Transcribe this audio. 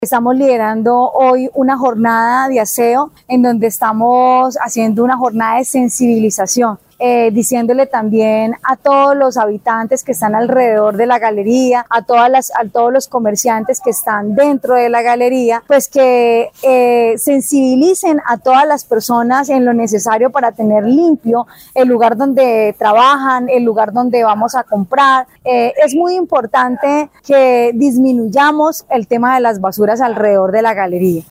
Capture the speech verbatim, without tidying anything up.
Estamos liderando hoy una jornada de aseo en donde estamos haciendo una jornada de sensibilización, eh, diciéndole también a todos los habitantes que están alrededor de la galería, a, todas las, a todos los comerciantes que están dentro de la galería, pues que eh, sensibilicen a todas las personas en lo necesario para tener limpio el lugar donde trabajan, el lugar donde vamos a comprar. Eh, es muy importante que disminuyamos el tema de las basuras alrededor de la galería.